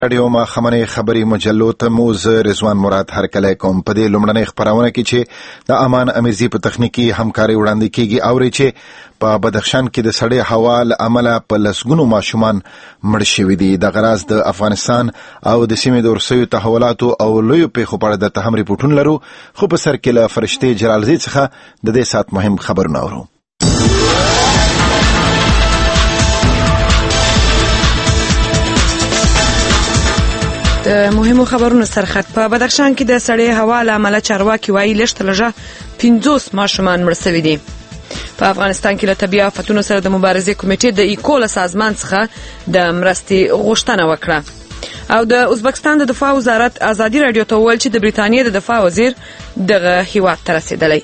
رادیو ما خمنې خبري مجلو ته موز رضوان مراد هرکلی کوم. په دې لومړنۍ خبرونه کې چې د امان امیرزي په تخنیکی همکاري وړاندې کیږي اوري چې په بدخشان کې د سړې هوا له امله په لسګونو ماشومان مړ شوي دي. د غراز د افغانستان او د سیمې د ورسیو تحولاتو او لویو پیښو په اړه د تهم ریپورټونه لرو، خو په سر کې له فرشتې جلالزی څخه د دې سات مهم خبرونه اورو. د مهمو خبرونو سرخط. په بدخشان کې د سړې هوا له امله چارواکي وایي لږ تر لږه 50 ماشومان مړ شوي دي. په افغانستان کې له طبیعي آفتونو سره د مبارزې کمیټې د ایکو له سازمان څخه د مرستې غوښتنه وکړه. او د ازبکستان د دفاع وزارت ازادي رادیو ته وویل چې د بریتانیې د دفاع وزیر دغه هیواد ته رسیدلی.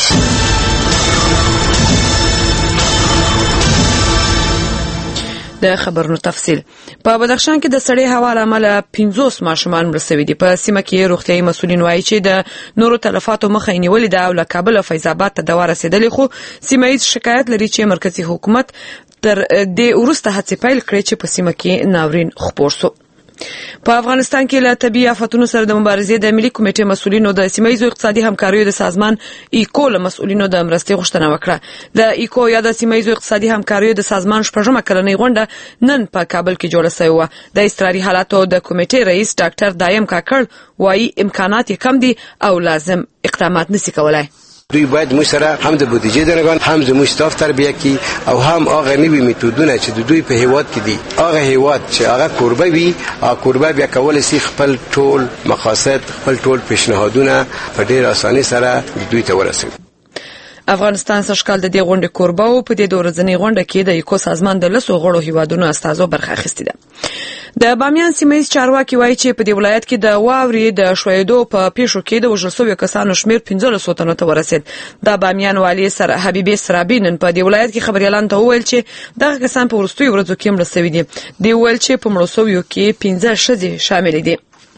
د خبرونو تفصیل. په بدخشان کې د سړې هوا له امله 50 ماشومان مړ شوي دي. په سیمه کې روغتیايي مسؤلین وایي چې د نورو تلفاتو مخه یې نیولې ده او له کابل او فیض آباد ته دوا رسیدلې، خو سیمه ییز شکایت لري چې مرکزی حکومت تر دې وروسته هڅې پیل کړې چې په سیمه کې ناورین خپور شو. په افغانستان کې له طبیعي آفتونو سره د مبارزې د ملي کمیټې مسؤلینو د سیمه ییزو اقتصادي همکاریو د سازمان ایکو له مسؤلینو د مرستې غوښتنه وکړه. د ایکو یا د سیمه ییزو اقتصادي همکاریو د سازمان شپږمه کلنۍ غونډه نن په کابل کې جوړه شوې وه. د اضطراري حالاتو د کمیټې رئیس ډاکټر دایم کاکړ وایي امکانات یې کم دي او لازم اقدامات نشي کولای. دوی باید موږ سره هم د بودیجې دنګان هم زموږ ستاف تربیه کی او هم هغه نوي میتودونه چې د دوی په هیواد کې دي، هغه هیواد چې هغه کوربه وي، هغه کوربه بیا کولای شي خپل ټول مقاصد، خپل ټول پیشنهادونه په ډېر اسانۍ سره دوی ته ورسوي. افغانستان سږکال د دې غونډې کوربه و. په دې ورځنۍ غونډه کې د ایکو سازمان د 10 غړو هیوادونو استازو برخه اخیستې ده. د بامیان سیمه ییز چارواکي وایي چې په دې ولایت کې د واورې د شویدو په پیښو کې د وژل شویو کسانو شمیر 1500 تنو ته ورسید. د بامیان والي سره حبیبي سرابي نن په دې ولایت کې خبريالانو ته وویل چې دغه کسان په وروستیو ورځو کې مړه شوي دي. دی ویل چې په مړو شویو کې 15 ښځې شامل دي.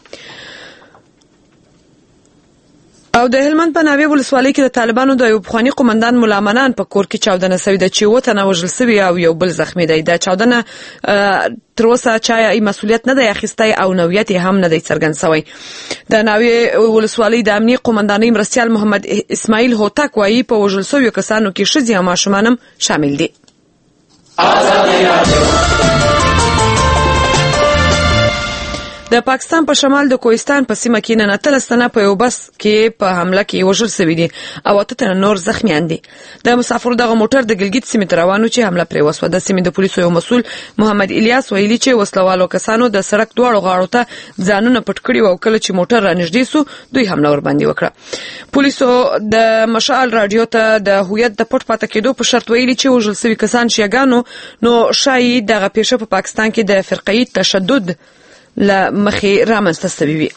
او د هلمند په ناوې ولسوالۍ کې د طالبانو د یو پخوانی قومندان مولا منان په کور کې چاودنه شوې ده چې 7 تنه وژل شوي او یو بل زخمی دی. د چاودنه تر اوسه چا یې مسؤلیت نه دی اخیستی او نوعیت هم نه دی څرګند شوی. د ناوې ولسوالۍ د امنیه قومندانۍ مرستیال محمد اسماعیل هوتک وایي په وژل شویو کسانو کې ښځې او ماشومان هم شامل دي. د پاکستان په شمال د کوهستان په سیمه کې نن 13 تنه په یو بس کې په حمله کې وژل شوي دي او 8 تنه نور زخمیان دي. د مسافرو دغه موټر د ګلګیت سیمې ته روانو چې حمله پرې وسوه. د سیمې د پولیسو یو مسؤل محمد الیاس ویلي چې وسلوالو کسانو د سړک دواړو غاړو ته ځانونه پټ کړي او کله چې موټر رانږدې سو دوی حمله ور باندې وکړه. پولیسو د مشعل رادیو ته د هویت د پټ پاتې کېدو په شرط ویلي چې وژل شوي کسان شیعاګانو نو شایي دغه پیښه په پاکستان کې د فرقه‌ای تشدد لمخې رامنځته شوې وي.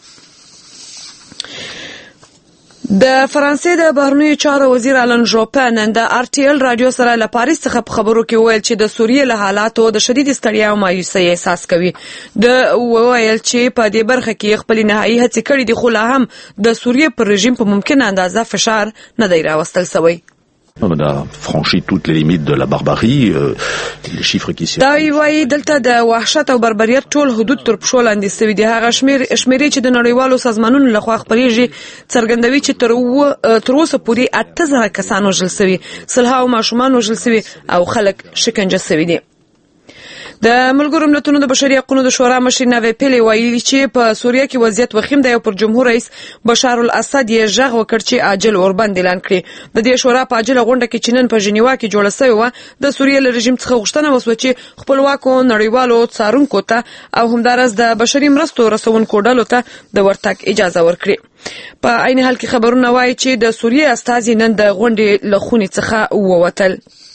د فرانسې د بهرنیو چارو وزیر آلن ژوپه نن د RTL رادیو سره له پاریس څخه په خبرو کې وویل چې د سوریې له حالاتو د شدید ستړیا او مایوسۍ احساس کوي. د وویل چې په دې برخه کې خپل نهایي هڅې کړې دي خو لا هم د سوریې پر رژیم په ممکنه اندازه فشار نه دی راوستل شوی. On a franchi toutes les limites de la barbarie, les chiffres qui circulent. دا وایي دلته د وحشت او بربریت ټول حدود تر پښو لاندې شوي دي. هغه شمیرې چې د نړیوالو سازمانونو لخوا خپرېږي څرګندوي چې تر اوسه پورې 8000 کسان وژل شوي، سلهاو ماشومان وژل شوي او خلک شکنجه شوي دي. د ملګرو ملتونو د بشري حقوقو د شورا مشر نوې پیلي ویلي چې په سوریه کې وضعیت وخیم دی او پر جمهور رئیس بشار الاسد یې ژغ وکړ چې عاجل اوربند اعلان کړي. د دې شورا په عاجله غونډه کې چې نن په ژنیوا کې جوړه شوې وه د سوریې له رژیم څخه غوښتنه وسوه چې خپلواکو نړیوالو څارونکو ته او همدارس د بشري مرستو رسونکو ډلو ته د ورتګ اجازه ورکړي. په عین حال کې خبرونه وایي چې د سوریې استازي نن د غونډې له خونې څخه ووتل.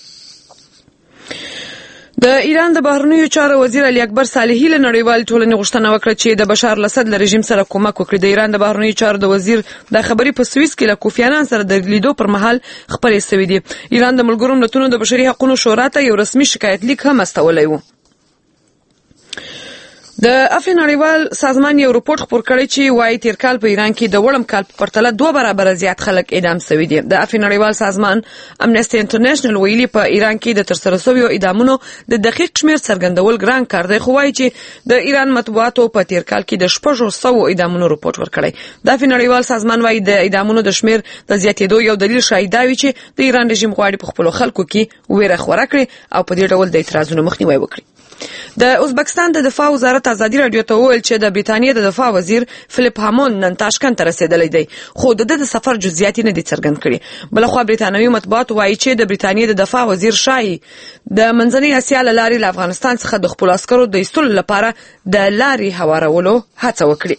د ایران د بهرنیو چارو وزیر علي اکبر صالحي له نړیوال ټولنې غوښتنه وکړه چې د بشار الاسد له رژیم سره کومک وکړي. د ایران د بهرنیو چارو د وزیر د خبري په سویس کې له کوفی انان سره د لیدو پر مهال خبرې شوې دي. ایران د ملګرو ملتونو د بشري حقوقو شورا ته یو رسمي شکایت لیک هم استولی و. د افین نړیوال سازمان یو رپورت خپور کړی چې وايي تیر کال په ایران کې د وړم کال په پرتله 2 برابر زیات خلک اعدام شوي دي. د افین نړیوال سازمان امنیسټي انټرنیشنل ویلي په ایران کې د ترسره شویو اعدامونو د دقیق شمیر څرګندول ګران کار دی، خو وايي چې د ایران مطبوعاتو په تیر کال کې د 600 اعدامونو رپورت ورکړی. د افین نړیوال سازمان وايي د اعدامونو د شمیر د زیاتېدو یو دلیل شاید دا وي چې د ایران رژیم غواړي په خپل خلکو کې ویره خپره کړي او په دې ډول د اعتراضونو مخنیوي وکړي. د ازبکستان د دفاع وزارت ازادي رادیو ته وویل چې د بریتانیا د دفاع وزیر فلیپ هامون نن تاشکند ته رسیدلی دی، خو د سفر جزئیات نه دي څرګند کړي. بلخوا بریتانوي مطبوعات وایي چې د بریتانیا د دفاع وزیر شایي د منځنۍ اسیا له لارې له افغانستان څخه د خپل عسکرو د ایستلو لپاره د لارې هوارولو هڅه وکړي.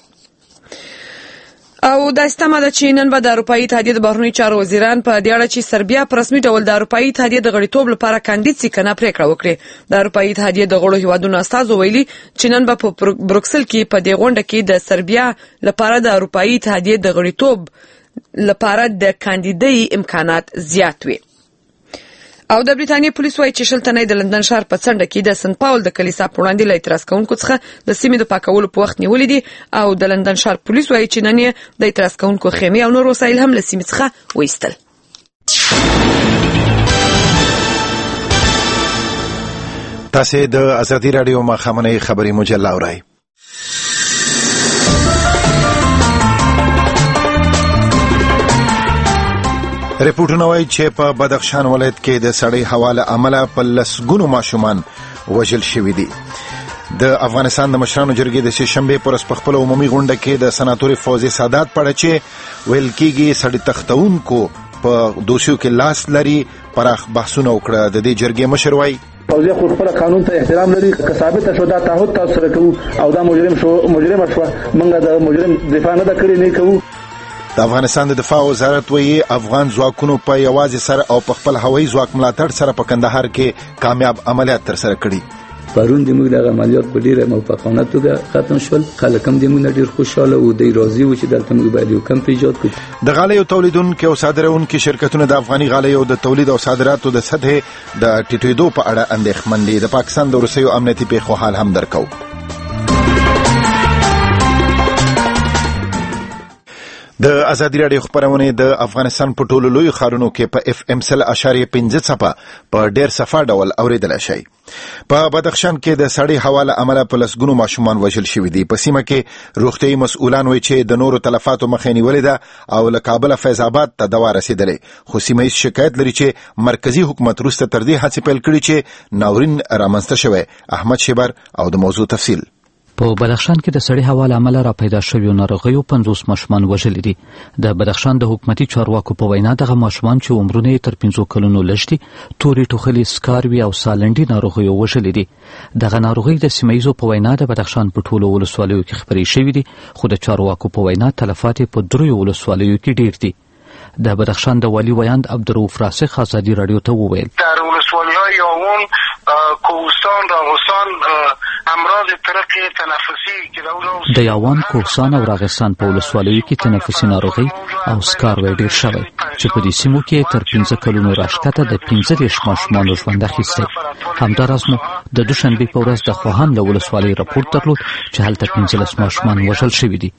او دا استمه ده چې نن به د اروپایي اتحادیې د بهرنیو چارو وزیران په دې اړه چې سربیا په رسمي ډول د اروپایي اتحادیې د غړیتوب لپاره کاندید سي کنه پریکړه وکړي. د اروپایي اتحادیې د غړو هیوادونو استازو ویلي چې نن به په بروکسل کې په دې غونډه کې د سربیا لپاره د اروپایي اتحادیې د غړیتوب لپاره د کاندیدۍ امکانات زیات وي. او د بریتانیا پولیس وايي چې شلتنې د لندن ښار په څنډه کې د سن پاول د کلیسا په وړاندې له اعتراض کوونکو څخه د سیمې د پاکولو په وخت نیولې دي. او د لندن ښار پولیس وايي چې نن یې د اعتراض کوونکو خیمې او نور وسایل هم له سیمې څخه وایستل. تاسو د ازادي رادیو مخامنۍ خبري مجله اورئ. ریپورټونه وايي چې په بدخشان ولایت کې د سړې هوا له امله په لسګونو ماشومان وژل شوي دي. د افغانستان د مشرانو جرګې د سهشنبې پر ورځ په خپل عمومي غونډه کې د سناتور فوزي سادات په اړه چې ویل کېږي سړي تختونکو په دوشیو کې لاس لري پراخ بحثونه وکړه. د دې جرګې مشر وايي فوزي خو خپل قانون ته احترام لري، که ثابت شو دا تعهد تاسو سره کوو او دا مجرم شو موږ د مجرم دفاع نه کړی نه کوو. د افغانستان د دفاع وزارت وایي افغان ځواکونو په یوازې سره او په خپل هوایي ځواک ملاتړ سره په کندهار کې کامیاب عملیات ترسره کړي. پرون د موږ د عملیات په ډیره موفقانه توګه ختم شول. خلک هم د موږ ډیر خوشاله او د راضي و چې دلته موږ باید یو کمپ ایجاد کړو. د غالیو تولیدونکو او صادرونکو شرکتونه د افغاني غالیو د تولید او صادراتو د سطحې د ټیټېدو په اړه اندېښمن دي. د پاکستان د روسیو امنیتي پیښو حال هم درکو. د ازادي رادیو خبرونه د افغانستان په ټولو لوی ښارونو کې په FM 0.5 څپه په ډیر صفه ډول اوریدل شي. په بدخشان کې د سړې هوا له امله په لسګونو ماشومان وژل شوي دي. په سیمه کې روغتیايي مسؤلان وایي چې د نورو تلفاتو مخه نیولې ده او له کابل فیض آباد ته دوا رسیدلې، خو سیمه یې شکایت لري چې مرکزی حکومت وروسته تر دې هڅې پیل کړي چې ناورین رامنځته شوی. احمد شیبر او د موضوع تفصیل. په بدخشان کې د سړې هوا له امله را پیدا شویو ناروغیو 50 ماشومان وژلي دي. د بدخشان د حکومتي چارواکو په وینا دغه ماشومان چې عمرونه تر 15 کلونو لږ دي تورې ټوخلې، سکاروي او سالنډي ناروغیو وژلي دي. دغه ناروغي د سیمایزو په وینا د بدخشان په ټولو ولسوالیو کې خبرې شوې دي، خو د چارواکو په وینا تلفات په 3 ولسوالیو کې ډیر دي. د بدخشان د والی ویاند عبدالرؤف راسخ ازادي رادیو ته وویل در ولسوالی‌های یاون، کوهستان، راغستان امراض طرق تنفسی د یاوان، کوهستان او راغستان په ولسوالیو کې تنفسي ناروغي او سکاروي ډیر شوی چې په دې سیمو کې تر 15 کلونو راښکته د 15 ماشومانو ژوند اخیستی. همداراز مو د دوشنبه په ورځ د خوهان له ولسوالۍ راپور درلود چې هلته 15 ماشومان وژل شوي دي.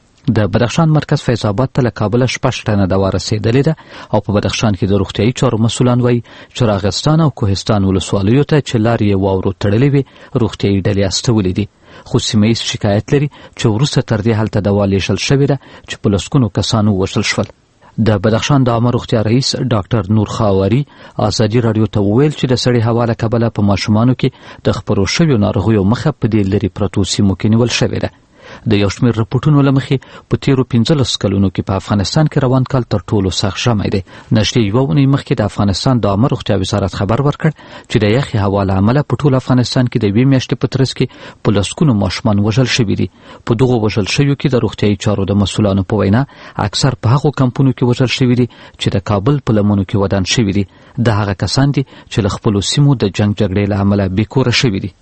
د بدخشان مرکز فیض آباد ته له کابل 6 ټنه دوا رسیدلې ده او په بدخشان کې د روغتیايي چارو مسؤلان وایي چې راغستان او کوهستان ولسوالیو ته چې لارې واورو تړلې وي روغتیايي ډلې استولې دي، خو سیمه‌ییز شکایت لري چې وروسته تر دې هلته دوا لیږل شوې ده چې په لسګونو کسانو وژل شول. د بدخشان د عامه روغتیا رئیس ډاکټر نور خاوري ازادي رادیو ته وویل چې د سړې هوا له کبله په ماشومانو کې د خپرو شویو ناروغیو مخه په دې لرې پرتو سیمو کې نیول شوې ده. د یو شمېر رپورټونو له مخې په تیرو 15 کلونو کې په افغانستان کې روان کال تر ټولو سخت ژمی دی. نږدې یوه اونۍ مخکې د افغانستان د عامه روغتیا وزارت خبر ورکړ چې د یخې هوا له امله په ټول افغانستان کې د یوې میاشتې په ترڅ کې په لسګونو ماشومان وژل شوي دي. په دغو وژل شویو کې د روغتیايي چارو د مسؤلانو په وینا اکثر په هغو کمپونو کې وژل شوي دي چې د کابل په لمنو کې ودان شوي دي. د هغه کسان دي چې له خپلو سیمو د جنګ جګړې له امله بېکوره شوي دي.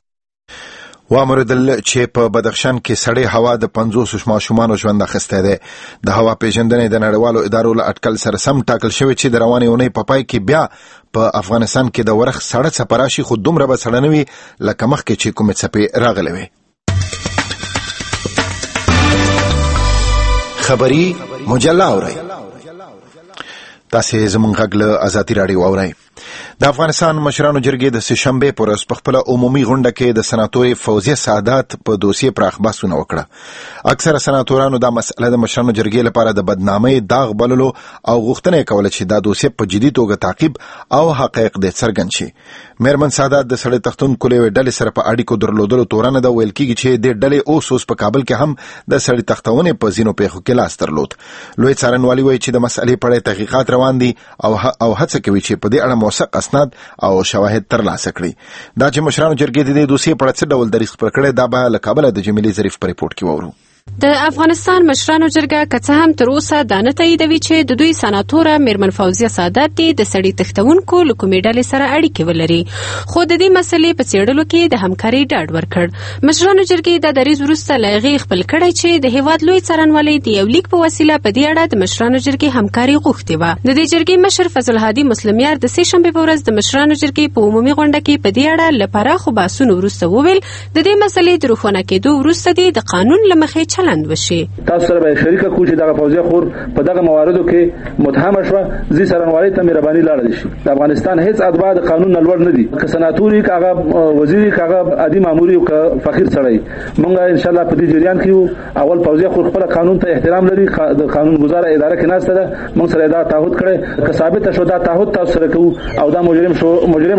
وامردل چې په بدخشان کې سړې هوا د 50 ماشومانو ژوند اخیستی دی. د هوا پیژندنې د نړیوالو ادارو له اټکل سره سم ټاکل شوی چې د روانې اونۍ په پای کې بیا په افغانستان کې د ورخ سړه څپه راشي، خو دومره به سړه نه وي لکه مخکې چې کومې څپې راغلې وي. خبری مجله اورئ. تاسې زموږ غږ له آزادي راډیو اورئ. د افغانستان مشرانو جرګې د سهشنبې پر ورځ په خپله عمومي غونډه کې د سناتورې فوزیه سعادت په دوسیې پراخ بحثونه وکړه. اکثره سناتورانو دا مسئله د مشرانو جرګې لپاره د بدنامۍ داغ بللو او غوښتنه یې کوله چې دا دوسیه په جدي توګه تعقیب او حقایق دې څرګند شي. میرمن سعادت د سړی تختونکو له ډلې سره په اړیکو درلودلو تورنه ده. ویل کېږي چې د ډلې اوس په کابل کې هم د سړی تختونې په ځینو پیښو کې لاس درلود. لوی څارنوالي وایي چې د مسئلې په اړه تحقیقات روان دي او هڅه کوي چې په دې اړه موثق اسناد او شواهد ترلاسه کړي. دا چې مشرانو جرګې د دې دوسیې په اړه څه ډول دریځ خپل کړی، دا به له کابله د جمیلې ظریف په ریپورت کې واورو. د افغانستان مشرانو جرګه که څه هم تر اوسه دا نه تاییدوي چې د دوی سناتوره میرمن فوزیه سعادت د سړي تښتونکو له کومې ډلې سره اړیکې ولري، خو د دې مسلې په څېړلو کې د همکارۍ ډاډ ورکړ. مشرانو جرګې دا دریځ وروسته له هغې خپل کړی چې د هېواد لوی څارنوالۍ د یو لیک په وسیله په دې اړه د مشرانو جرګې همکاري غوښتې وه. د دې جرګې مشر فضل هادي مسلمیار د سهشنبې په ورځ د مشرانو جرګې په عمومي غونډه کې په دې اړه له پراخو بحثونو وروسته وویل د دې مسلې د روښانه کېدو وروسته دې د قانون له مخې چلند وشي. تاسو سره به شریکه کوم چې دغه فوزیه خور په دغه مواردو کې متهم شوه، زی څارنوالۍ ته مهرباني لاړه شي. د افغانستان هیڅ اتباع د قانون نه لوړ نه دي، که سناتوري که هغه وزیري که هغه عادي ماموري او که فقیر سړی. موږ ان شاء الله په دې جریان کې اول فوزیه خور خپل قانون ته احترام لري، د قانون گزاره اداره کې ناسته ده. موږ سره دا تعهد کړی، که ثابت شو دا تعهد تاسو سره کوو او دا مجرم شو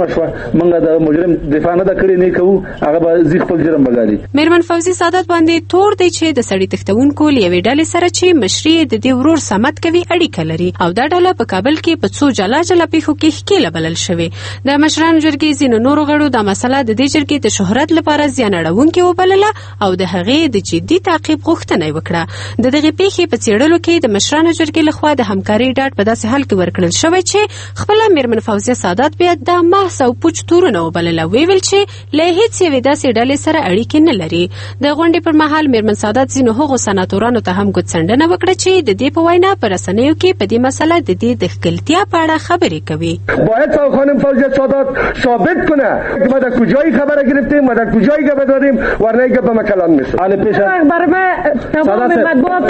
موږ د مجرم دفاع نه کړی نه کوو، هغه به زی خپل جرم بګالي. میرمن فوزیه سعادت باندې تور دی چې د سړي تښتونکو یوې ډلې سره چې مشري د دې ورور صمد کوي اړیکه لري او دا ډله په کابل کې په څو جلا جلا پیښو کې ښکېله بلل شوې. د مشرانو جرګې ځینو نورو غړو دا مسله د دې جرګې د شهرت لپاره زیان اړونکې وبلله او د هغې د جدي تعقیب غوښتنه یې وکړه. د دغې پیښې په څېړلو کې د مشرانو جرګې لخوا د همکارۍ ډاډ په داسې حال کې ورکړل شوی چې خپله میرمن فوزیه سعادت بیا دا محض او پوچ تورونه وبلله. ویل چې له هیڅ یوې داسې ډلې سره اړیکې نه لري. د غونډې پر مهال میرمن سعادت ځینو هغو سناتورانو ته هم ګوتڅنډنه وکړه چې د دې په وینا په رسنیو کې په دې مسله د دې د ښکلتیا په اړه خبرې کوي. باید خانم فوزیه سعادت ثابت کنه که ما در کجای خبر گرفتیم، ما در کجای گپ داریم، ورنه گپ ما کلان میشه. برای من تمام مطبوعات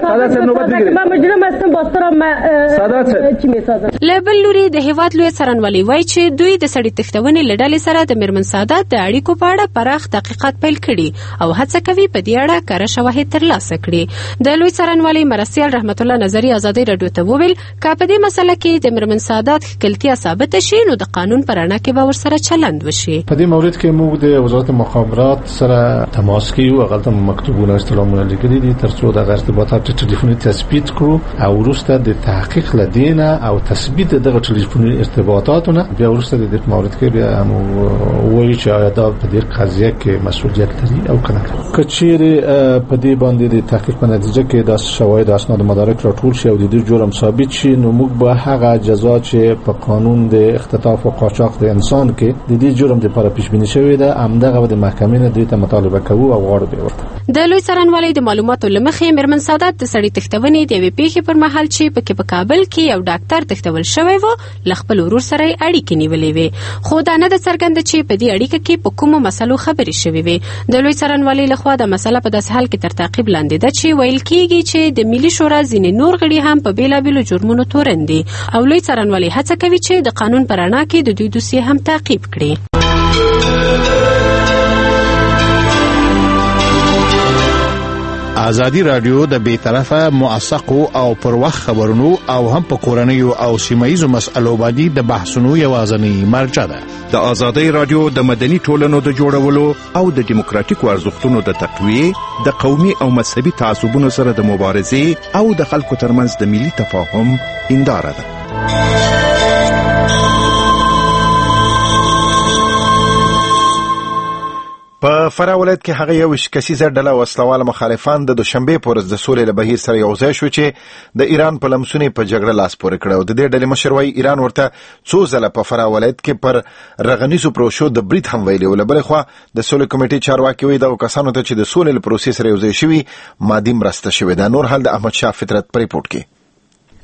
من مجرم هستم، باسترم چی میسازم. له بل لوري د هېواد لوی څارنوالۍ وایي چې دوی د سړي تښتونې له ډلې سره د میرمن سعادت د اړیکو په اړه پراخ تحقیقات پیل کړي او هڅه کوي په دې اړه کره شواهد ترلاسه کړي. د لوی څارنوالۍ مرستیال رحمت الله نظري آزادۍ راډیو ته وویل که په دې مسله کې د میرمن سعادت ښکلتیا ثابته شي نو د قانون په رڼا کې به ورسره چلند وشي. په دې مورد کې موږ د وزارت مخابرات سره تماس کوو، هغه مکتوبونه استلامونه لیکلي دي ترڅو د ارتباطات ټلیفوني تثبیت کړو او وروسته د تحقیق لدینه او تثبیت دغه ټلیفوني ارتباطاتونه بیا وروسته د دې مورد کې بیا وایي چې آیا دا په دې قضیه کې مسؤلیت لري او کنه. کچېره په دې باندې د تحقیق په نتیجه کې د شواهد اسناد مدارک راټول شي او د دې جرم ثابت شي نو موږ به هغه جزا چې په قانون د اختطاف او قاچاق د انسان کې د دې جرم لپاره پیش بینی شوی ده همدغه د محکمې نه دوی ته مطالبه کوو او غواړو به ورته. د لوی څارنوالۍ د معلوماتو له مخې میرمن سعادت د سړي تښتونې د یوې پیښې پر مهال چې په کابل کې یو ډاکټر تښتول شوی و له خپل ورور سره اړیکې نیولې وې، خو دا نه ده څرګنده چې په دې اړیکه کې په کومو مسلو خبرې شوې وې. د لوی څارنوالۍ لخوا د مسله په داسې حال کې تر تعقیب لاندې ده چې ویل کېږي چې د ملي شورا ځینې نور غړي هم په بېلابېلو جرمونو تورن دي او لوی څارنوالۍ هڅه کوي چې د قانون په رڼا کې د دوی دوسیې هم تعقیب کړي. ازادي رادیو د بیطرفه موثقو او پر وخت خبرونو او هم په کورنیو او سیمایي مسألو باندې د بحثونو یوازنی مرجع ده. د ازادي رادیو د مدني ټولنو د جوړولو او د دیموکراتیکو ارزښتونو د تقویه، د قومي او مذهبي تعصبونو سره د مبارزې او د خلکو ترمنځ د ملي تفاهم هنداره ده. په فراه ولایت کې هغه یو کسیزه ډله وسلوال مخالفان د دوشنبه په ورځ د سولې له بهیر سره یو ځای شو چې د ایران په لمسونې په جګړه لاس پورې کړ. د دې ډلې مشر وايي ایران ورته څو ځله په فراه ولایت کې پر رغنیزو پروسو د برید هم ویلي و. بلې خوا د سولې کمیټې چارواکي وایي دغو کسانو ته چې د سولې له پروسې سره یو ځای شوي مادي مرسته شوې ده. نور حال د احمد شاه فطرت په ریپورت کې.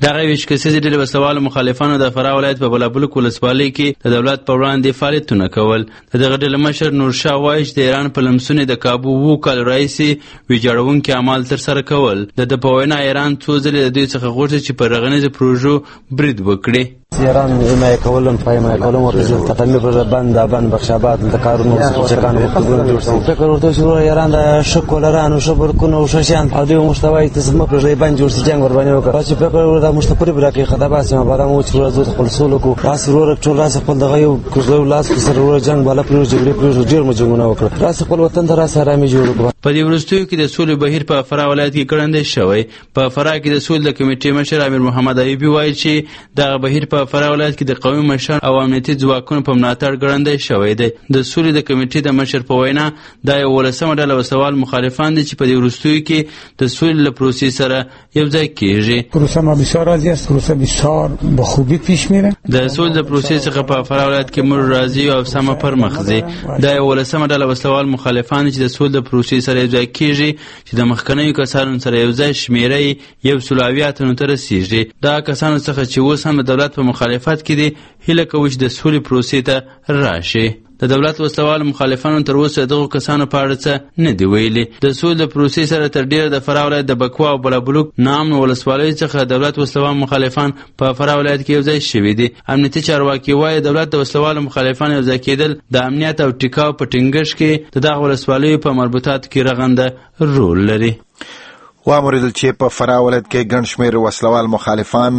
دغه ویش کسیزې ډلې وسلوالو مخالفانو د فراه ولایت په بلابلک ولسوالۍ کې د دولت په وړاندې فعالیتونه کول. د دغه ډلې مشر نورشاه وایي چې د ایران په لمسونې د کابو 7 کال راهیسې ویجاړونکي اعمال ترسره کول. د په وینا ایران څو ځلې د دوی څخه غوښتل چې په رغنیزو پروژو برید وکړي. ایران حمایه کولم ورته تطمیق بند بخشابات د کارونو چکان وکړو. فکر ورته شروع ایران د شکولرانو شبرکونو او ششان په دوی مستوي تسمه پر باندې جوړ جنگ ور باندې وکړ. چې فکر ورته مستقری برکه خدابه سم بعد مو چې ورته خپل سولو کو راس ورور ټول راس خپل دغه یو کوزو لاس سره جنگ بالا پر جګړه پر ډیر مجنونه وکړ. راس خپل وطن ته راس رامي جوړ کړ. په دې وروستیو کې د سولې بهیر په فراه ولایت کې ګړندې شوی. په فراه کې د سولې د کمیټې مشر امیر محمد ایوبی وایي چې دغه بهیر په فراه ولایت کې د قومي مشران او امنیتي ځواکونو په ملاتړ ګړندی شوی دی. د سولې د کمیټې د مشر په وینا دا یو 18مه ډله وسوال مخالفان دي چې په دې وروستیو کې د سولې له پروسې سره یو ځای کېږي. پروسه ما بسیار راضی است. پروسه بسیار به خوبی پیش میره. د سولې د پروسې څخه په فراه ولایت کې موږ راضی او سم پر مخ ځي. دا یو 18مه ډله وسوال مخالفان چې د سولې د پروسې سره یو ځای کېږي چې د مخکنیو کسانو سره یو ځای شمیره 180 تنو ته رسیږي. دا کسانو څخه چې اوس هم د دولت په مخالفت کې دي هیله کوي چې د سولې پروسې ته راشي. د دولت وسلوال مخالفانو تر اوسه دغه کسانو په اړه څه نه دی ویلي. د سولې د پروسې سره تر ډیره د فراه ولایت د بکوا او بلابلوک نام ولسوالۍ څخه دولت وسلوال مخالفان په فراه ولایت کې یو ځای شوي دي. امنیتي چارواکي وایي دولت د وسلوال مخالفان یو ځای کېدل د امنیت او ټیکاو په ټینګښت کې د دغه ولسوالیو په مربوطاتو کې رغنده رول لري. واوریدل چې په فراه ولایت کې ګڼ شمېر وسلوال مخالفان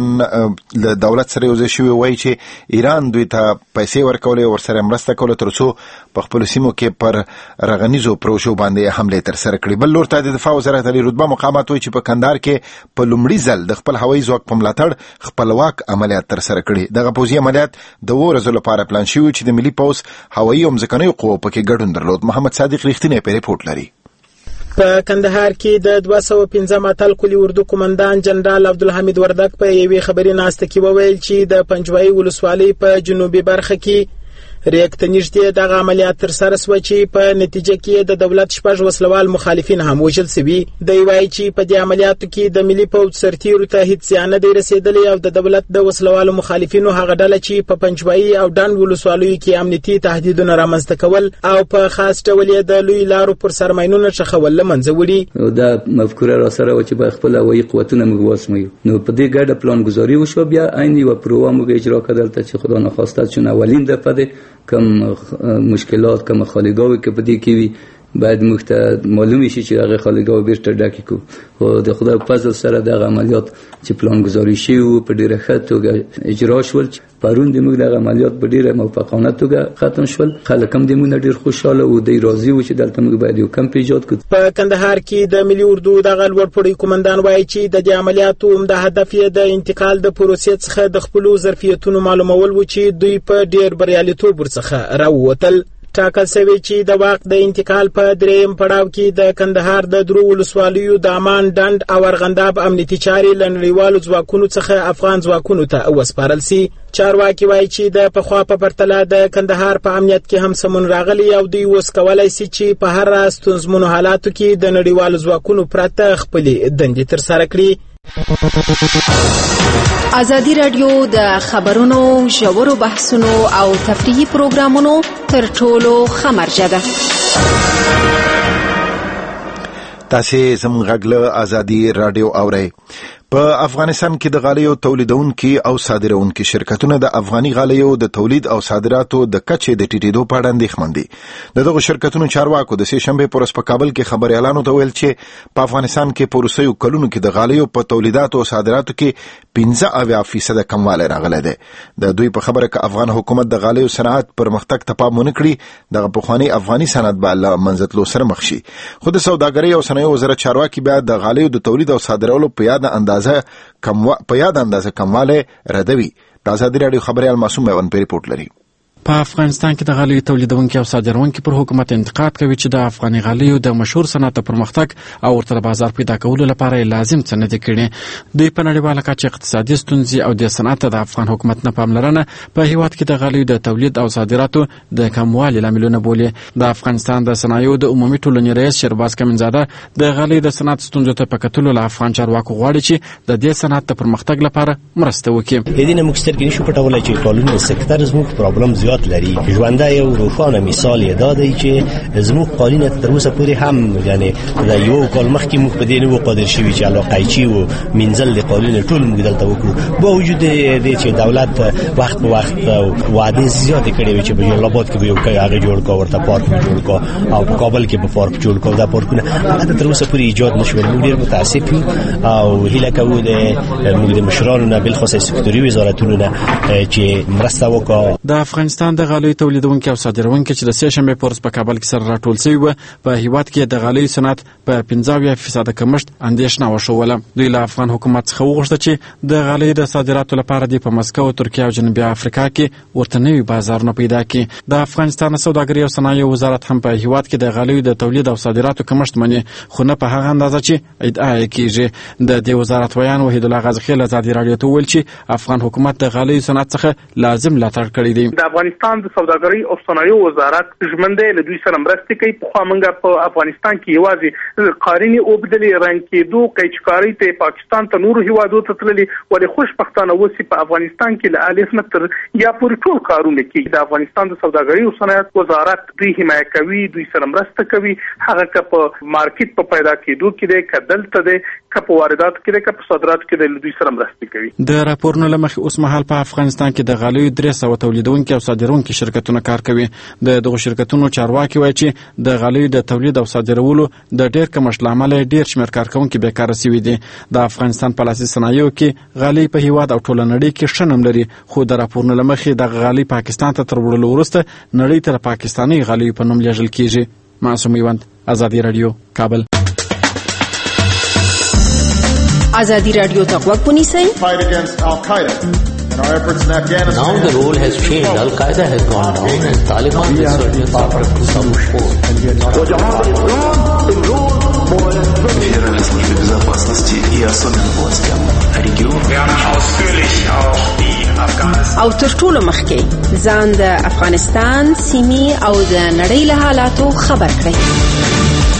له دولت سره یو ځای شوي وایي چې ایران دوی ته پیسې ورکولې ورسره مرسته کوله تر څو په خپلو سیمو کې پر رغنیزو پروژو باندې حملې ترسره کړي. بل لور ته د دفاع وزارت عالی رتبه مقامات وایي چې په کندهار کې په لومړي ځل د خپل هوایي ځواک په ملاتړ خپلواک عملیات ترسره کړي. دغه پوځي عملیات د 2 ورځو لپاره پلان شوي چې د ملي پوځ هوایي او ځمکنیو قوو پکې ګډون درلود. محمد صادق رښتینی په ریپورت لري. په کندهار کې د 215 اتل کلی اردو قومندان جنرال عبدالحمید وردک په یوې خبري ناسته کې وویل چې د پنجوایي ولسوالۍ په جنوبي برخه کې ریاکت نږدې دغه عملیات ترسره شوه چې په نتیجه کې د دولت 6 وسلوال مخالفین هم وژل شوي. دی وایي چې په دې عملیاتو کې د ملي پوځ سرتیرو ته هیڅ زیان نه دی رسېدلی او د دولت د وسلوالو مخالفینو هغه ډله چې په پنجوایي او ډنډ ولسوالیو کې امنیتي تهدیدونه رامنځته کول او په خاص ډول یې د لوی لارو پر سرماینونو څخول له منځه وړي. دا مفکوره را سره و چې په خپل هوایي قوتونه موږ واسمو. نو په دې ګډه پلان ګذاري وشو. بیا عین یو پروګرام موږ اجرا کړل چې خدا نخواسته چون اولین دفعه ده کم مشکلات کم خالیګاوي کې پدې کې وي باید موږ ته معلوم شي چې هغه خالیګاو بیرته ډک کو. او د خدای په فضل سره د عملیات چې پلان گذاری شي او په ډیره ښه توګه اجرا شول. پرون د موږ د عملیات په ډیره موفقانه توګه ختم شول. خلک هم د موږ ډیر خوشاله او د راضي و چې دلته موږ باید یو کم ایجاد کړو. په کندهار کې د ملي اردو د غلور پړی قومندان وایي چې د دې عملیاتو د هدف یې د انتقال د پروسې څخه د خپل ظرفیتونو معلومول و چې دوی په ډیر بریالیتوب ورڅخه راووتل. ټاکل شوی چې د واک د انتقال په دریم پړاو کې د کندهار د درو ولسوالیو د امان ډنډ او ارغنداب امنیتي چارې له نړیوالو ځواکونو څخه افغان ځواکونو ته وسپارل شي. چارواکي وایي چې د پخوا په پرتله د کندهار په امنیت کې هم سمون راغلی او دوی اوس کولی شي چې په هر ستونزمنو حالاتو کې د نړیوالو ځواکونو پرته خپلې دندې ترسره کړي. ازادي راډیو د خبرونو ژورو بحثونو او تفریحي پروګرامونو تر ټولو ښه مرجع ده. تاسې زموږ غږ له ازادي راډیو اورئ. په افغانستان کې د غالیو تولیدونکي او صادرونکي شرکتونه د افغاني غالیو د تولید او صادراتو د کچې د ټیټېدو په اړه اندېښمن دي. دغه شرکتونو چارواکو د سې شنبې پر ورځ په کابل کې خبريالانو ته ویل چې په افغانستان کې په وروستیو کلونو کې د غالیو په تولیداتو او صادراتو کې 15% کموالی راغلی دی. د دوی په خبره کې افغان حکومت د غالیو صنعت پرمختګ ته پام ونه کړي دغه پخوانی افغاني صنعت به له منځه تلو سره مخ شي. خو د سوداګرۍ او صنایعو وزارت چارواکي بیا د غالیو د تولید او صادرولو په یاد اندازه کموالی ردوي. د ازادي راډیو خبريال معصوم میوند په ریپورت لري. په افغانستان کې د غالیو تولیدونکو او صادروونکو پر حکومت انتقاد کوي چې د افغاني غالیو د مشهور صنعت پرمختګ او ورته بازار پیدا کولو لپاره لازم څه نه دي کړي. دوی په نړیواله کچه اقتصادي ستونزې او د صنعت د افغان حکومت نه پاملرنه په هیواد کې د غالیو د تولید او صادراتو د کموالي لاملونه بولي. د افغانستان د صنایعو د عمومي ټولنې رئیس شهرباز کمنزاده د غالیو د صنعت ستونزو ته په کتلو له افغان چارواکو غواړي چې د دې صنعت د پرمختګ لپاره مرسته وکړي. دې نه موږ سترګې نشو پټولی چې قانون سکتر زموږ پرابلم زیات لري. ژوندی یو روښانه مثال یې دا دی چې زموږ قانون تر اوسه پورې هم یعنی د یو کال مخکې موږ په دې نه وو قادر شوي چې علاقایچي و منزل د قانون ټول موږ دلته وکړو. با وجود دې چې دولت وخت په وخت وعدې زیاتې کړې وې چې په جلالاباد کې به یو هغه جوړ کړو، ورته پارک جوړ کړو، او په کابل کې به پارک جوړ کړو. دا پارکونه هغه تر اوسه پورې ایجاد نشول. موږ ډېر متاسف یو او هیله کوو موږ د مشرانو نه بالخصوص سکتوري وزارتونو نه چې مرسته وکړي. د افغانستان د غالیو تولیدونکو او صادروونکو چې د سه شنبې په ورځ په کابل کې سره راټول شوي وو په هیواد کې د غالیو صنعت په 15% کمښت اندېښنه وښوله. دوی له افغان حکومت څخه وغوښتل چې د غالیو د صادراتو لپاره د په مسکو، ترکیه او جنوبي افریقا کې ورته نوي بازارونه پیدا کړي. د افغانستان سوداګري او صنایع وزارت هم په هیواد کې د غالیو د تولید او صادراتو کمښت مني، خو نه په هغه اندازه چې ادعا کیږي. د دې وزارت ویان وحید الله غازخیل ازادي رادیو ته ویل چې افغان حکومت د غالیو صنعت څخه لازم ملاتړ کړی دی. د افغانستان د سوداګرۍ او صنایعو وزارت ژمنده له دوی سره مرسته کوي. په خامنګه په افغانستان کې یوازې قارینی اوبدلې رنګ کېدو قیچکاری ته پاکستان ته نور هیوادو ته تللي ولې خوشبختانه وسی په افغانستان کې له الف نتر یا پورې ټول کارونه کوي. د افغانستان د سوداګرۍ او صنایع وزارت دوی حمایت کوي، دوی سره مرسته کوي. هغه که په مارکیټ په پیدا کېدو کې دی، که دلته دی، که په واردات کې دی، که په صادراتو کې دی، دوی سره مرسته کوي. د راپورونو له مخې اوس مهال په افغانستان کې د غالیو 300 تولیدونکي او صادرونکي شرکتونه کار کوي. د دغو شرکتونو چارواکي وایي چې د غالیو د تولید او صادرولو د ډېر کمښت له امله ډېر شمېر کارکوونکي بیکاره سوي دي. د افغانستان په لاسي صنایعو کې غالۍ په هیواد او ټوله نړۍ کې ښه نوم لري، خو د راپورونو له مخې دغه غالۍ پاکستان ته تر وړلو وروسته نړۍ ته د پاکستاني غالیو په نوم لیږل کیږي. معصوم میوند، ازادي رادیو، کابل. ازادي رادیو ته غوږ ونیسئ. Now the role has changed. Al-Qaeda has gone down and Taliban is certainly suffered some force. Федеральной службе безопасности и особым властям региона. او تر ټولو مخکې ځان د افغانستان سیمې او د نړۍ له حالاتو خبر کړئ.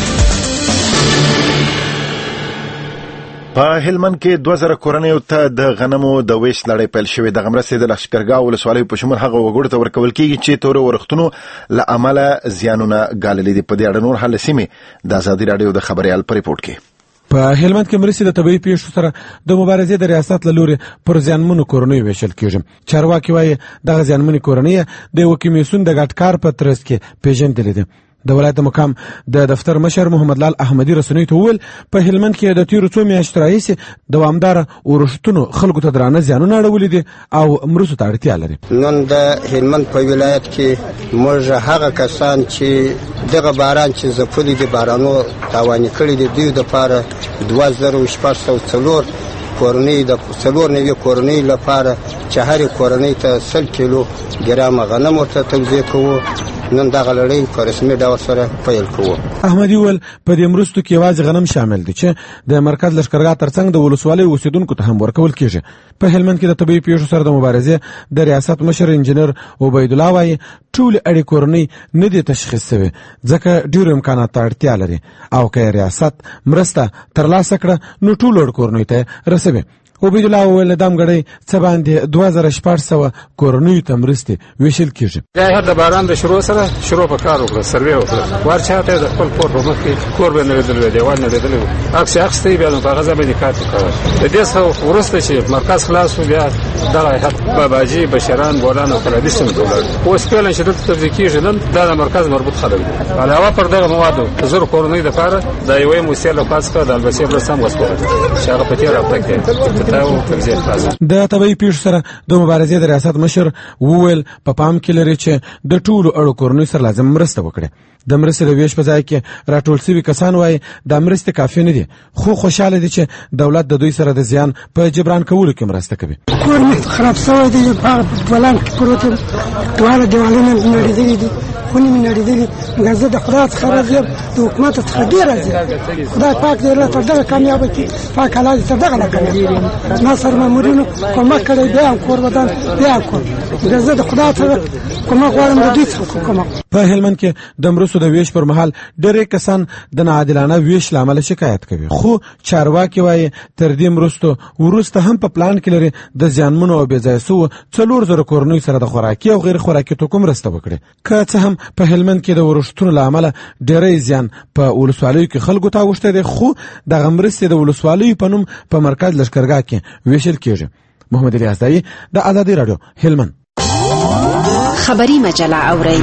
په هلمند کې 2000 کورنیو ته د غنمو د ویش لړۍ پیل شوې. د مرستې د لښکرګاه ولسوالۍ په شمول هغه وګړو ته ورکول کېږي چې تور ورښتونو له امله زیانونه ګاللي دي. په دې اړه نور حال سیمې د ازادي رادیو د خبريال په ریپورت کې. په هلمند کې مرستې د طبيعي پیښو سره د مبارزې د ریاست له لوري پر زیانمنو کورنیو ویشل کېږي. چارواکي وایي دغه زیانمنې کورنۍ د یو کمیسیون د ګډ کار په ترڅ کې پیژندلې دي. د ولایت مقام د دفتر مشر محمد لال احمدی رسنۍ ته وویل په هلمند کې د تیرو څو میاشتو راهیسې دوامداره ورښتونو خلکو ته درانه زیانونه اړولي دي او مرستو ته اړتیا لري. نن د هلمند په ولایت کې موږ هغه کسان چې دغه باران چې ځپلي دي بارانو تاواني کړي دي دوی دپاره 2604 کورنۍ د 4 کورنۍ لپاره چې هرې کورنۍ ته 100 کیلو ګرام غنم ورته توزیع کوو. نن دغه لړۍ په رسمي ډول سره پیل کوو. احمدی ول په دې مرستو کې یوازې غنم شامل دي چې د مرکز لښکرګاه ترڅنګ د ولسوالۍ اوسیدونکو ته هم ورکول کېږي. په هلمند کې د طبيعي پیښو سره د مبارزې د ریاست مشر انجنیر عبید الله وايي ټول اړې کورنۍ نه دي تشخیص شوی ځکه ډېر امکانات ته اړتیا لري او که ریاست مرسته ترلاسه کړه نو ټول کورنۍ ته رسوي. عبید الله وویل دام غړی څه باندې 2400 کورنیو ته مرستې ویشل کېږي. هر د باران د شروع سره شروع په کار وکړه، سروې وکړه، ورچاته د خپل کور په مخ کې کور باندې ودل دیوال نه ودل عکس اخستې بیا په غزا باندې کار وکړه. د دې څخه ورسته چې مرکز خلاص و بیا دغه حد باباجي بشران بولان او فلادي سم دولت اوس په لن شدت تفکیږي نن د مرکز مربوط خلک علاوه پر دغه موادو زر کورنۍ د لپاره د یوې موسیقي له پاسه د البسیر رسم وسپاره چې هغه په تیر هفته کې دا و تغذیه خلاص د طبي پیښو سره د مبارزې د ریاست مشر وویل په پام کې لري چې د ټولو اړو کورنۍ سره لازم مرسته وکړي. د مرستې د ویش په ځای کې راټول شوي کسان وایي د مرستې کافي نه دي، خو خوشاله دي چې دولت د دوی سره د زیان په جبران کولو کې مرسته کوي. کور مې خراب شوی دی، په بلان کې پروت یم، ټوله دیوالونه نړېدلي دي، خونې مې نړېدلي. مګر زه د خدای څخه راضي یم، د حکومت څخه ډېر راضي یم. خدای پاک دې الله تر دغه کامیابه کړي، پاک الله دې تر دغه نه کامیابه. ما سره مامورینو کومک کړی، بیا هم کور ودان، بیا هم کور. مګر زه د خدای څخه کومک غواړم، د دوی څخه کومک. په هلمند کې د مرستو د ویش پر مهال ډېر کسان د ناعادلانه ویش لامل شکایت کوي، خو چارواکي وایي تر دې مرستو وروسته هم په پلان کې لري د زیانمنو او بې ځایه سوو 4,000 کورنیو سره د خوراکي او غیر خوراکي توکو مرسته وکړي. که څه هم په هلمند کې د ورښتونو له امله ډېری زیان په ولسوالیو کې خلکو ته اوښتی دی، خو دغه مرستې د ولسوالیو په نوم په مرکز لښکرګاه کې ویشل کېږي. محمد علي ازدایي د ازادي راډیو هلمند. خبری مجله اورئ.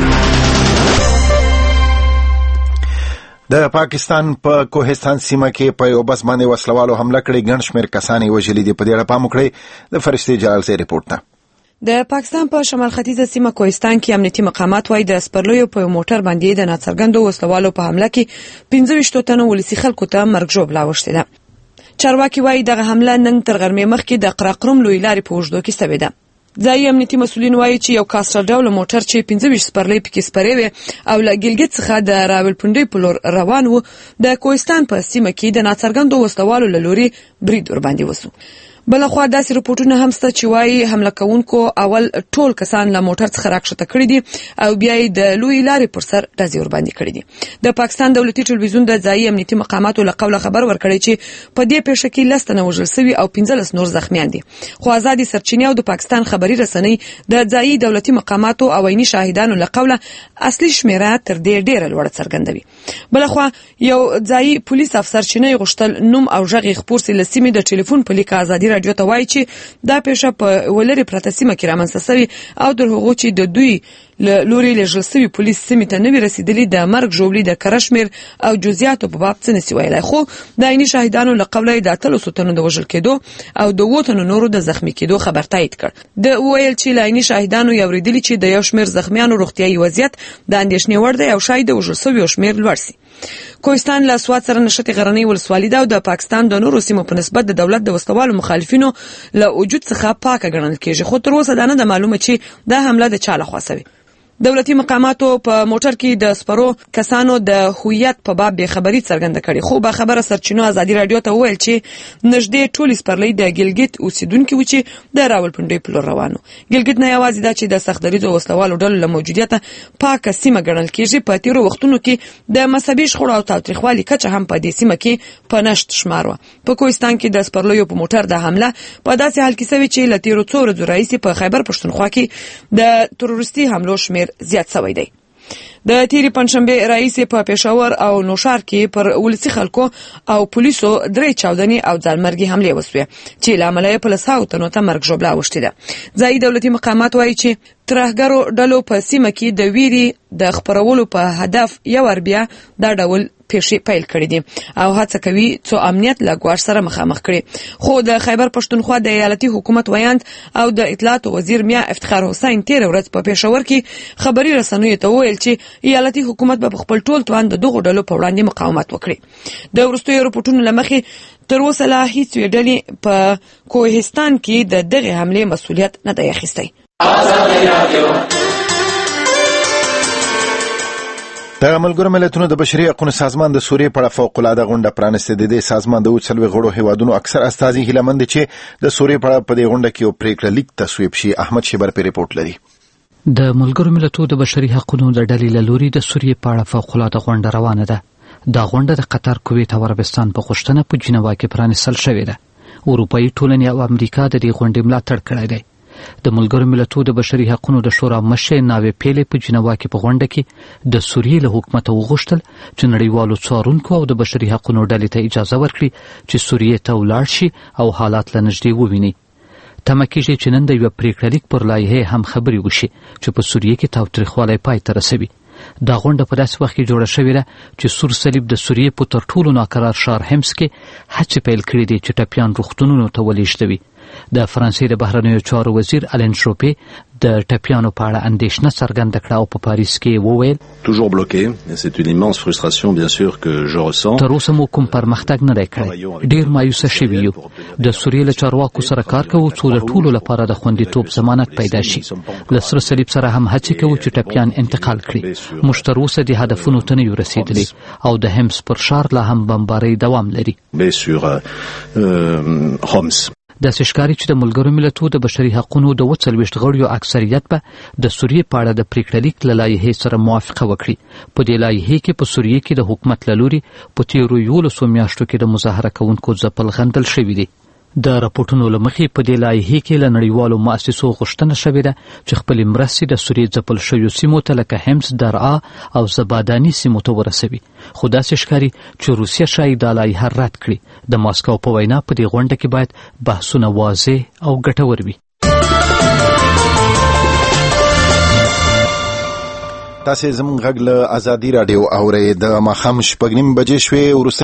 د پاکستان په کوهستان سیمه کې په یو بس باندې وسلوالو حمله کړې، ګڼ شمېر کسان یې وژلي دي. په دې اړه پام وکړئ. د فرشتي جلال زی رپورټ ده. د پاکستان په شمال ختیځه سیمه کوهستان کې امنیتي مقامات وايي د سپرلیو په موټر باندې د ناڅرګندو وسلوالو په حمله کې 25 تنو ولسی خلکو ته مرګ ژوبلا وشته ده. چارواکي وايي دغه حمله نن تر غرمې مخکې د قراقرم لوی لارې په اوږدو کې شوې ده. ځایي امنیتي مسؤلین وايي چې یو کاسټر ډول موټر چې 25 سپرلۍ پکې سپرې وي او له ګلګت څخه د راولپنډۍ په لور روان و، د کوهستان په سیمه کې د ناڅرګندو وسلوالو له لوري برید ور باندې وسو. بلخوا داسې رپورټونه هم شته چې وايي حمله کوونکو اول ټول کسان له موټر څخه راکښته کړي دي او بیا یې د لوی لارې پر سر ډزې ور باندې کړي دي. د پاکستان دولتي ټلویزیون د ځایي امنیتي مقاماتو له قوله خبر ورکړی چې په دې پیښه کې 10 تنه وژل شوي او 15 نور زخمیان دي. خو آزادي سرچینې او د پاکستان خبري رسنۍ د ځایي دولتي مقاماتو او عیني شاهدانو له قوله اصلي شمیره تر دې ډیره لوړه څرګندوي. بلخوا یو ځایي پولیس افسر چې نه غوښتل نوم او ژغ خپور سي لسیمې د ټلیفون په لیک آزادي راډیو ته وایي چې دا پیښه په ولري پرته سیمه کې رامنځته شوې او تر هغو چې د دوی لوري لېږل شوي پولیس سیمې ته نه وي رسېدلي د مرګ ژوبلې د کره شمېر او جزئیاتو په باب څه نسي ویلی. خو د عیني شاهدانو له قوله د 300 تنو د وژل کېدو او د 7 تنو نورو د زخمي کېدو خبر تایید کړ. د ویل چې له عیني شاهدانو یې اورېدلي چې د یو شمېر زخمیانو روغتیایي وضعیت د اندېښنې وړ دی او شاید د وژل شویو شمېر لوړ سي. کوهستان له سوات سره نښتې غرنۍ ولسوالي ده او د پاکستان د نورو سیمو په نسبت د دولت د وسلوالو مخالفینو له وجود څخه پاکه ګڼل کېږي، خو تر اوسه دا نه ده معلومه چې دا حمله د چا لخوا شوې. دولتي مقاماتو په موټر کې د سپرو کسانو د هویت په باب بې خبري څرګنده کړې، خو با خبره سرچینو ازادي راډیو ته وویل چې نږدې ټولې سپرلۍ د ګلګت اوسیدونکي و چې د راولپنډۍ په لور روانو. ګلګت نه یوازې دا چې د سخت دریځو وسلوالو ډلو له موجودیته پاکه سیمه ګڼل کېږي، په تیرو وختونو کې د مذهبي شخړو او تاوتریخوالي کچه هم په دې سیمه کې په نشت شمار وه. په کوهستان کې د سپرلیو په موټر د حمله په داسې حال کې شوې چې له تیرو څو ورځو راهیسې په خیبر پښتونخوا کې د تروریستي حملو شمېر زیات شوی دی. د تیری پنځشنبه راهیسې په پېښور او نوشار کې پر ولسی خلکو او پولیسو 3 چاودنې او ځانمرګي حملې وسوې چې له امله یې په 100 تنو ته مرګ ژوبلا اوښتې ده. ځایي دولتي مقامات وایي چې ترهګرو ډلو په سیمه کې د ویري د خپرولو په هدف یو ور بیا دا ډول پیښې پیل کړې دي او هڅه کوي څو امنیت له ګواښ سره مخامخ کړي. خو د خیبر پښتونخوا د ایالتي حکومت ویاند او د اطلاعات وزیر میا افتخار حسین تیر ورځ په پېښور کې خبري رسنیو ته وویل چې ایالتي حکومت به خپل ټول توان د دغو ډلو په وړاندې مقاومت وکړي. د وروستیو رپورټونو له مخې تر اوسه لا هیڅ ډلې په کوهستان کې د دغه حملې مسؤلیت نه دی اخیستی. د ملګرو ملتونو د بشري حقوقو سازمان د سوریې په اړه فوق العاده غونډه پرانستې ده. د سازمان د 40 غړو هیوادونو اکثر استازي هیله مند چې د سوریې په اړه په دې غونډه کې یو پریکړه لیک تصویب شي. احمد شیبر په ریپورت لري. د ملګرو ملتونو د بشري حقوقو د ډلې له لوري د سوریې په اړه فوق العاده غونډه روانه ده. دا غونډه د قطر، کویت او عربستان په غوښتنه په جنیوا کې پرانستل شوې ده. اروپایي ټولنې او امریکا د دې غونډې ملاتړ کړی دی. د ملګرو ملتونو د بشري حقوقو د شورا مشر ناوې پیلې په جنیوا کې په غونډه کې د سوریې له حکومت وغوښتل چې نړیوالو څارونکو او د بشري حقوقو ډلې ته اجازه ورکړي چې سوریې ته ولاړ شي او حالات له نږدې وویني. تمه کېږي چې نن د یو پریکړه لیک پر لایحه هم خبرې وشي چې په سوریې کې تاوتریخوالی پای ته رسوي. دا غونډه په داسې وخت کې جوړه شوې ده چې سور صلیب د سوریې په تر ټولو ناکرار ښار حمص کې هڅې پیل کړې دي چې ټپیان روغتونونو ته ولېږدوي. د فرانسې د بهرنیو چارو وزیر الن شوپې د ټپیانو په اړه اندېښنه څرګنده کړه او په پاریس کې وویل toujours bloqué c'est une immense frustration bien sûr que je ressens. تر اوسه مو کوم پرمختګ نه دی کړی، ډېر مایوسه شوي یو. د سوریې له چارواکو سره کار کوو څو د ټولو لپاره د خوندیتوب ضمانت پیدا شي. له سره صلیب سره هم هڅې کوو چې ټپیان انتقال کړي. موږ تر اوسه د هدفونو ته نه یو رسېدلي او د حمص پر ښار لا هم بمبارۍ دوام لري. داسې ښکاري چې د ملګرو ملتونو د بشري حقوقو د 40 غړیو اکثریت به د سوریې په اړه د پریکړه لیک له لایحې سره موافقه وکړي. په دې لایحې کې په سوریې کې د حکومت له لوري په تیرو 11 میاشتو کې د مظاهره کوونکو ځپل غندل شوي دي. د راپورټونو له مخې په دې لایحې کې له نړیوالو مؤسسو غوښتنه شوې ده چې خپلې مرستې د سوریې ځپل شویو سیمو ته لکه حمص، درعا او زباداني سیمو ته ورسوي. خو داسې ښکاري چې روسیه ښایي دا لایحه رد کړي. د ماسکو په وینا په دې غونډه کې باید بحثونه واضح او ګټور وي. تاسې زموږ غږ له ازادي راډیو اورئ. د ماښام 6:30 بجې شوې.